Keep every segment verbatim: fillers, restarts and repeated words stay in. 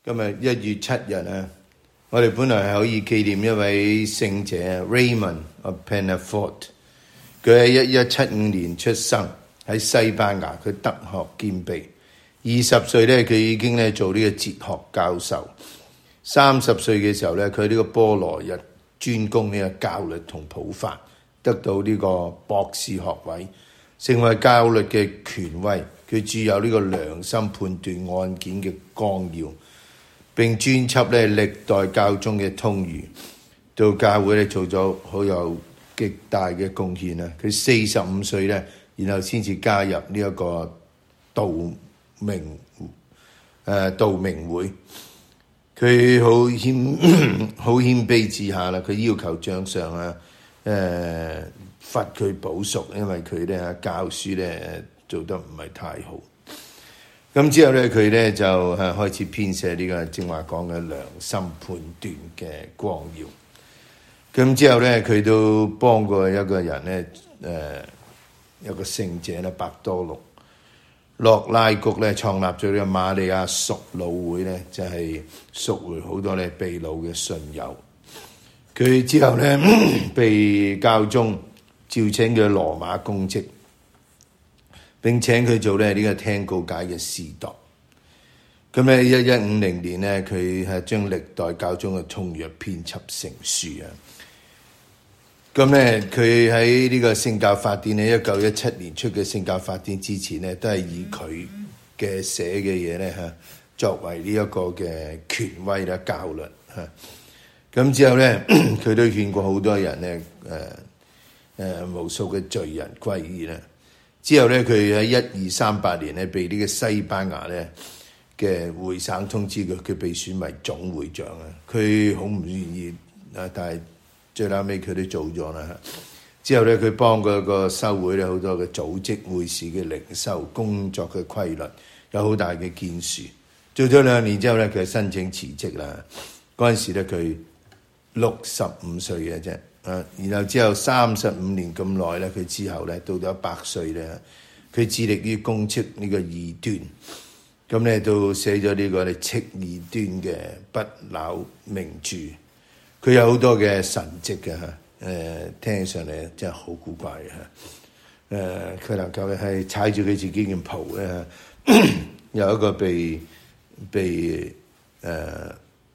今日一月七日啊，我哋本來係可以紀念一位聖者 Raymond of Penafort， 佢喺一一七五年出生喺西班牙，佢德學兼備。二十歲咧，佢已經咧做呢個哲學教授。三十歲嘅時候咧，佢喺呢個波羅日專攻呢個教律同普法，得到呢個博士學位，成為教律嘅權威。佢著有呢個良心判斷案件嘅綱要，並專輯咧歷代教宗嘅通諭，到教會咧做咗好有極大嘅貢獻啊！佢四十五歲咧，然後先至加入呢一個道明誒、呃、道明會。佢好謙好謙卑之下啦，佢要求長上啊誒罰佢補贖，因為佢咧教書咧做得唔係太好。咁之後咧，佢咧就誒開始編寫呢個正話講嘅良心判斷嘅綱要。咁之後咧，佢都幫過一個人咧，誒一個聖者咧，伯多祿洛拉谷咧創立咗呢個瑪利亞贖擄會咧，就係贖回好多咧被擄嘅信友。佢之後咧被教宗召請佢羅馬公職，並請佢做咧呢個聽告解嘅司鐸。咁咧一一五零年咧，佢係將歷代教宗嘅通諭編輯成書啊。咁咧佢喺呢個聖教法典咧，一九一七年出嘅聖教法典之前咧，都係以佢嘅寫嘅嘢咧嚇作為呢一個嘅權威啦、教律嚇。咁之後咧，佢都勸過好多人咧，誒誒無數嘅罪人歸依啦。之後咧，佢喺一二三八年咧，被呢個西班牙咧嘅會省通知佢，佢被選為總會長啊。佢好唔願意啊，但係最後尾佢都做咗啦。之後咧，佢幫嗰個修會咧好多嘅組織會士嘅靈修工作嘅規律有好大嘅建樹。做咗兩年之後咧，佢申請辭職啦。嗰陣時咧，佢六十五歲嘅啫。啊，然後之後三十五年咁耐咧，佢之後咧到咗一百歲咧，佢致力於攻斥呢個異端。咁咧都寫咗呢個咧斥異端嘅不朽名著。佢有好多嘅神蹟嘅嚇，誒、呃、聽起上嚟真係好古怪嘅嚇。誒、呃、佢能夠係踩住佢自己件袍咧，有一個被被誒、呃、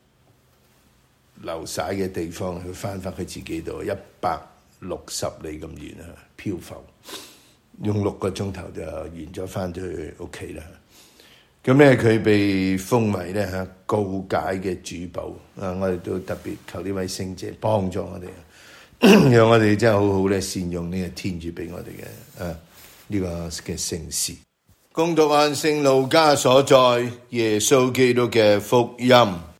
流曬嘅地方，佢翻返佢自己度，一百六十里咁遠啊，漂浮，用六個鐘頭就完咗翻到去屋企啦。咁咧，佢被封為咧嚇告解嘅主保啊！我哋都特別求呢位聖者幫助我哋，讓我哋真係好好咧善用呢個天主俾我哋嘅啊呢個嘅聖事。恭讀按聖路加所載耶穌基督嘅福音。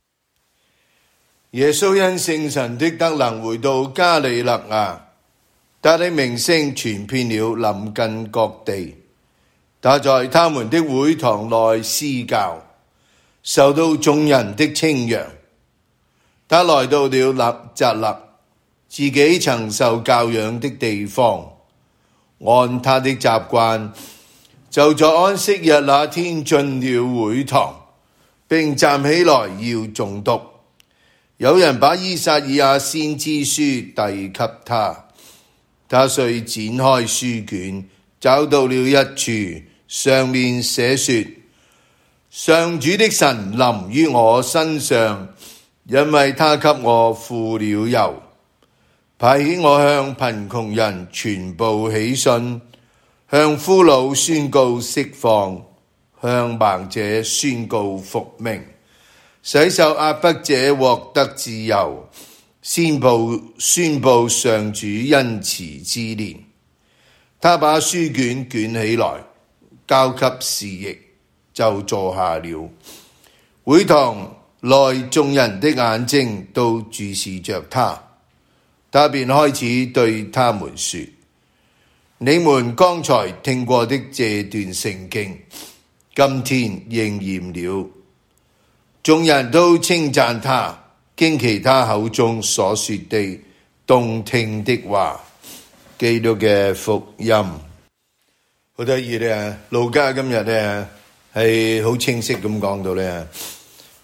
耶穌因聖神的德能回到加里肋亞，他的名聲傳遍了臨近各地。他在他們的會堂內施教，受到眾人的稱揚。他來到了納匝肋，自己曾受教養的地方，按他的習慣，就在安息日那天進了會堂，並站起來要誦讀。有人把依撒意亞先知書遞給他，他遂展開書卷，找到了一處，上面寫說：上主的神臨於我身上，因為他給我付了油，派遣我向貧窮人傳報喜訊，向俘虜宣告釋放，向盲者宣告復明，使受壓迫者獲得自由，宣布宣布上主恩慈之年。他把書卷捲起來，交給侍役，就坐下了。會堂內眾人的眼睛都注視着他，他便開始對他們說：你們剛才聽過的這段聖經，今天應驗了。眾人都稱讚他，驚奇他口中所說的動聽的話。基督嘅福音。好得意咧，路加今日咧係好清晰咁講到咧，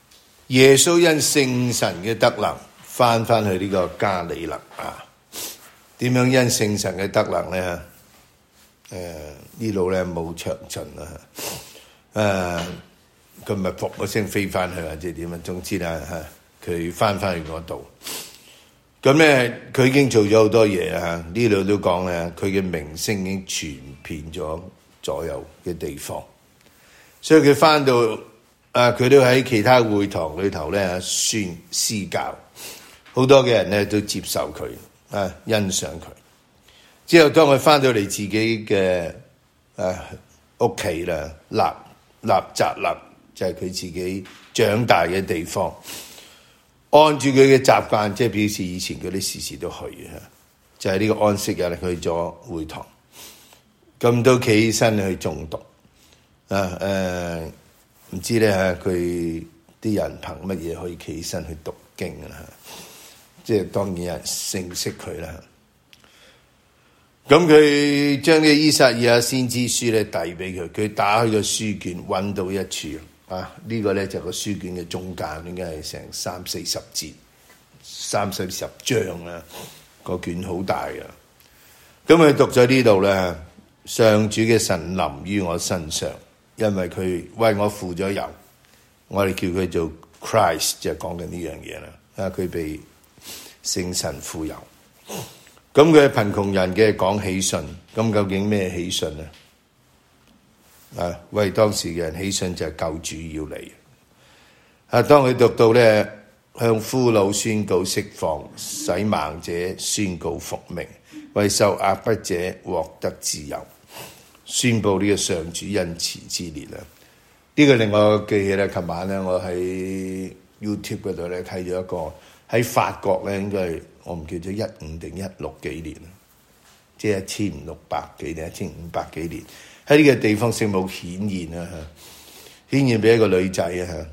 耶穌因聖神嘅德能翻翻去呢個加里肋亞。點樣因聖神嘅德能咧？誒呢度咧冇詳盡啦。誒佢咪噗一聲飛翻去，或者點啊？總之啦嚇，佢翻翻去嗰度。咁咧佢已經做咗好多嘢啊！呢度都講咧，佢嘅名聲已經傳遍咗左右嘅地方，所以佢翻到啊，佢都喺其他會堂裏頭咧宣施教，好多嘅人咧都接受佢啊，欣賞佢。之後當佢翻到嚟自己嘅誒屋企啦，納納匝肋就係佢自己長大嘅地方，按住佢嘅習慣，即係表示以前佢啲時時都去嘅，就係、是、呢個安息日去咗會堂，咁都企起身去誦讀啊誒，唔知咧嚇佢啲人憑乜嘢可以企起身去讀經啊？即係當然有人認識佢啦。咁佢將呢個依撒意亞先知書咧遞俾佢，佢打開個書卷揾到一處啊，呢、這個咧就個書卷嘅中間，應該係成三四十節、三四十章啦，個卷好大嘅。咁佢讀咗呢度咧，上主嘅神臨於我身上，因為佢為我付咗油，我哋叫佢做 Christ， 就係講緊呢樣嘢啦。啊，佢被聖神付油。咁佢係貧窮人嘅講喜訊，咁究竟咩喜訊呢？啊，為當時嘅人喜訊就係救主要嚟。啊，當佢讀到咧，向俘虜宣告釋放，使盲者宣告復明，為受壓迫者獲得自由，宣佈呢個上主恩慈之烈啦。呢、這個令我記起咧，琴晚咧我喺 YouTube 嗰度咧睇咗一個喺法國咧，應該係。我唔記得一五定一六幾年啦，即係一千五六百幾定一千五百幾年，喺呢個地方聖母顯現啦嚇，顯現俾一個女仔啊嚇，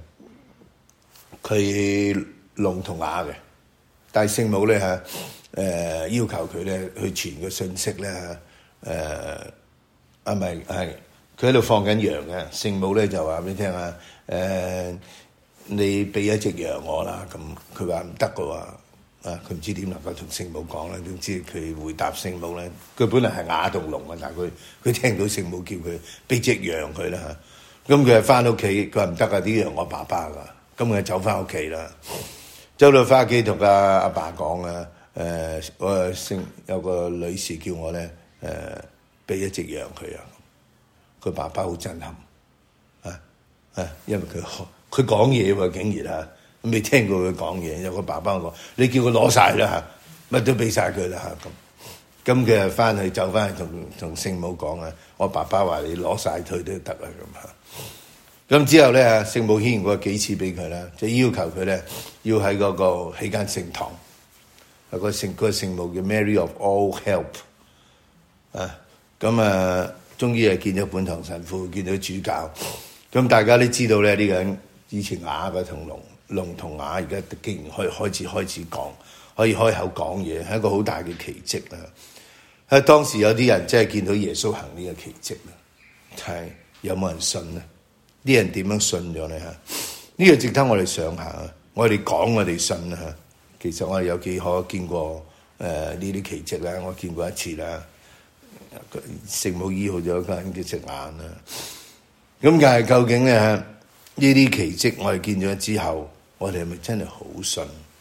佢聾同啞嘅，但係聖母咧嚇誒要求佢咧去傳個信息咧嚇誒啊咪係佢喺度放緊羊嘅，聖母咧就話俾你聽啊誒，你俾一隻羊我啦，咁佢話唔得嘅喎。啊！佢唔知點能夠同聖母講啦，總之佢回答聖母咧，佢本來係啞同聾嘅，但係佢佢聽到聖母叫佢俾隻羊佢啦嚇，咁佢係翻屋企，佢話唔得啊！啲羊我爸爸噶，咁佢走翻屋企啦，走到翻屋企同阿阿爸講啊，誒我聖有個女士叫我咧誒俾一隻羊佢啊，佢爸爸好震撼啊啊，因為佢佢講嘢喎，竟然啊！未聽過佢講嘢，有個爸爸講：你叫佢攞晒啦嚇，乜都俾晒佢啦嚇咁。咁佢就翻去走翻去同同聖母講啊，我爸爸話你攞晒佢都得啦咁嚇。咁之後咧，聖母顯現過幾次俾佢啦，就要求佢咧要喺嗰個起間聖堂，有個聖嗰個聖母叫 Mary of All Help 啊。咁啊，終於係見咗本堂神父，見到主教。咁大家都知道咧，呢個人以前啞嘅同聾。聾同啞而家竟然可以開始開始講，可以開口講嘢，係一個好大嘅奇蹟啦！喺當時有啲人真係見到耶穌行呢個奇蹟啦，係有冇人信呢？啲人點樣信咗咧？嚇，呢個值得我哋想下。我哋講我哋信啦嚇，其實我哋有幾可見過誒呢啲奇蹟啦？我見過一次啦，聖母醫好咗一個人嘅隻眼啦。咁但係究竟咧嚇呢啲奇蹟我哋見咗之後，我哋係咪真係好信？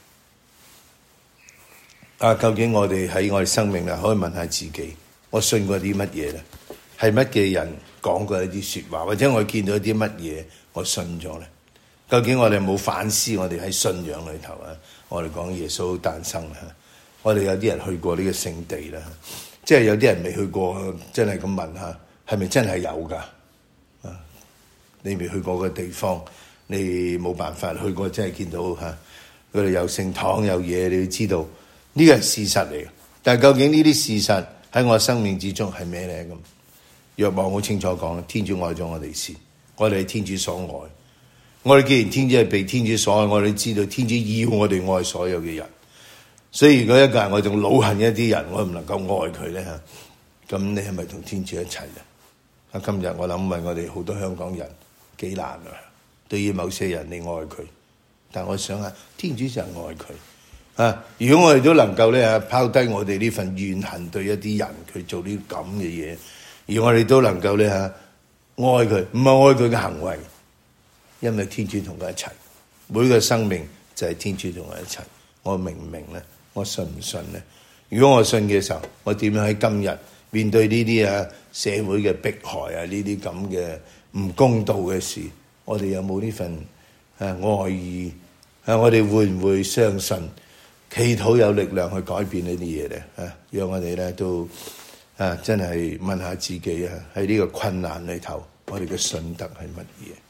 啊，究竟我哋喺我哋生命啊，可以問下自己，我信過啲乜嘢咧？係乜嘅人講過一啲説話，或者我見到啲乜嘢我信咗咧？究竟我哋冇反思我哋喺信仰裏頭啊？我哋講耶穌誕生啦，我哋有啲人去過呢個聖地啦，即係有啲人未去過，真係咁問下，係咪真係有㗎？啊，你未去過嘅地方。你冇辦法去過，真係見到嚇，佢哋有聖堂有嘢，你要知道呢個係事實嚟嘅。但係究竟呢啲事實喺我生命之中係咩咧？咁若望好清楚講，天主愛咗我哋先，我哋係天主所愛。我哋既然天主係被天主所愛，我哋知道天主要我哋愛所有嘅人。所以如果一個人我仲惱恨一啲人，我唔能夠愛佢咧嚇，咁你係咪同天主一齊啊？啊，今日我諗問我哋好多香港人幾難啊！對於某些人，你愛佢， 但我想啊，天主就係愛佢啊！如果我哋都能夠咧拋低我哋呢份怨恨對一啲人佢做呢咁嘅嘢，而我哋都能夠咧愛佢，唔係愛佢嘅行為，因為天主同佢一齊，每個生命就係天主同佢一齊。我明唔明咧？我信唔信咧？如果我信嘅時候，我點樣喺今日面對呢啲啊社會嘅迫害啊，呢啲咁嘅唔公道嘅事，我哋有冇呢份誒愛意？啊，我哋會唔會相信祈禱有力量去改變呢啲嘢咧？啊，讓我哋咧都啊真係問下自己啊，喺呢個困難裏頭，我哋嘅信德係乜嘢？